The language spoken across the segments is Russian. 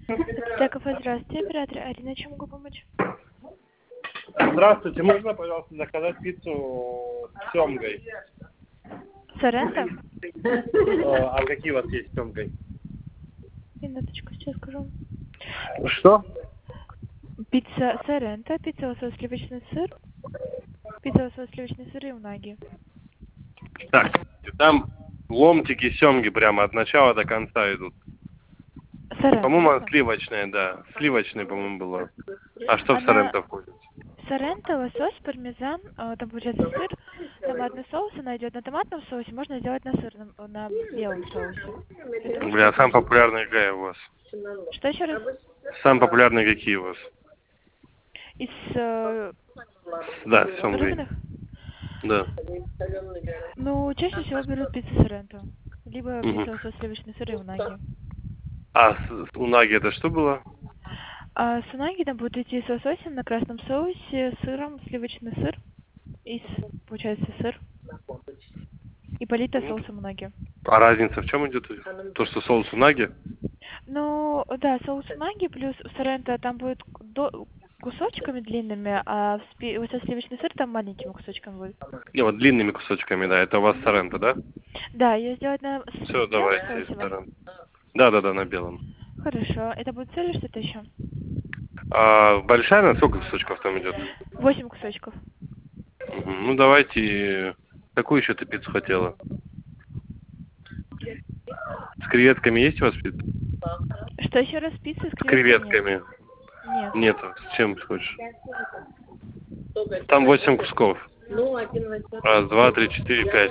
Так, здравствуйте, оператор Арина, чем могу помочь? Здравствуйте, можно, пожалуйста, заказать пиццу с семгой? Соренто? А какие у вас есть с семгой? Минуточку, сейчас скажу. Что? Пицца Соренто, пицца лосось сливочный сыр, пицца лосось сливочный сыр и унаги. Так, там ломтики семги прямо от начала до конца идут. Соренто, По-моему, она верно? сливочная, да. Сливочная, по-моему, была. А что в Она Соренто входит? Соренто, лосось, пармезан, там получается сыр, томатный соус, она идет на томатном соусе, можно сделать на сырном, на белом соусе. Это вы Бля, что самые будете? популярные какая у вас? Что еще раз? Самые популярные какие у вас? Из Да, с семгой. рыбных? Да. Ну, чаще всего берут пиццу Соренто, либо Мгм. пицца лосось сливочный сыр и унаги. А с унаги это что было? А с унаги там будут идти с лососем на красном соусе, сыром, сливочный сыр, и получается сыр, и полито соусом унаги. А разница в чем идет? То, что соус унаги? Ну, да, соус унаги плюс соренто там будет кусочками длинными, а вот со сливочный сыр там маленькими кусочками будет. Не, вот длинными кусочками, да. Это у вас Мгм. Соренто, да? Да, ее сделать на Все, белом давайте из соусе вам? Соренто. Да, на белом. Хорошо. Это будет все или что-то еще? А большая, на сколько кусочков там идет? 8 кусочков. Ну, давайте... Какую еще ты пиццу хотела? С креветками есть у вас пицца? Что еще раз, пицца с С креветками нет? креветками. Нет. Нету. С чем хочешь? Там 8 кусков. Раз, два, три, четыре, пять.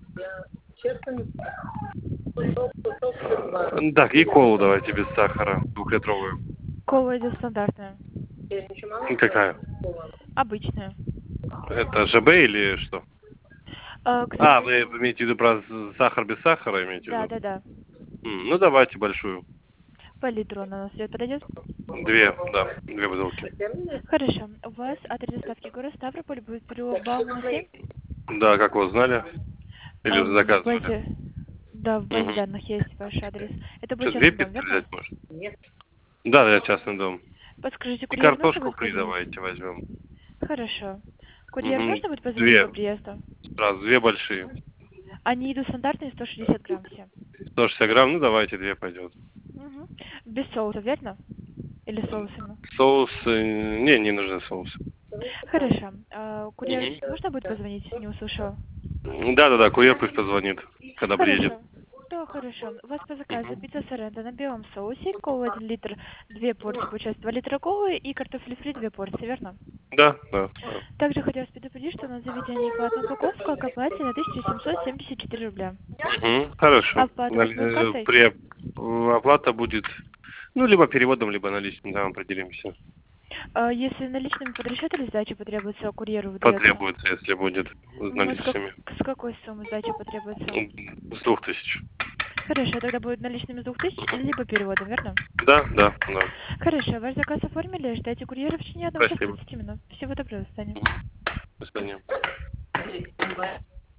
Так, и колу давайте без сахара. 2-литровую. Кола идет стандартная. Какая? Обычная. Это ЖБ или что? К А, вы сожалению, имеете в виду про сахар без сахара, имеете в да, виду? да, да. Ну, давайте большую. По литру она на свет подойдет? Две, да, 2 бутылки. Хорошо. У вас адрес доставки город Ставрополь будет переулок Баумана 7? Да, как вы узнали? Или В заказывали? базе, да, в базе Угу. данных есть ваш адрес. Это Что, будет 2 частный дом, пиццы верно? взять может? Да, я частный дом. Подскажите, И курьер нужно картошку будет фри позвонить? давайте возьмем. Хорошо. Курьер Угу. можно будет позвонить до 2. приезда? Сразу, 2 большие. Они идут стандартные, 160 грамм все. 160 грамм, ну давайте 2 пойдет. Угу. Без соуса, верно? Или с соусами? Соус, не нужны соусы. Хорошо. Курьер Угу. можно будет позвонить? Не услышала. Да, курьер пусть позвонит, когда приедет. Хорошо. Да, хорошо. У вас по заказу Угу. пицца Соренто на белом соусе, кола 1 литр, 2 порции, получается 2 литра колы и картофель фри 2 порции, верно? Да. Также хотелось предупредить, что на заведении платная упаковка к оплате на 1774 рубля. Угу. Хорошо. Оплата у вас будет картой? Оплата будет, ну, либо переводом, либо наличным, там определимся. Если наличными под расчет или сдача потребуется, курьеру выдается? Потребуется, если будет с Ну, наличными. с какой суммы сдача потребуется? С 2000. Хорошо, тогда будет наличными с 2000, либо переводом, верно? Да. Хорошо, ваш заказ оформили, ждайте курьера в течение 1 часа Спасибо. 30 минут. Всего доброго, до свидания. До свидания.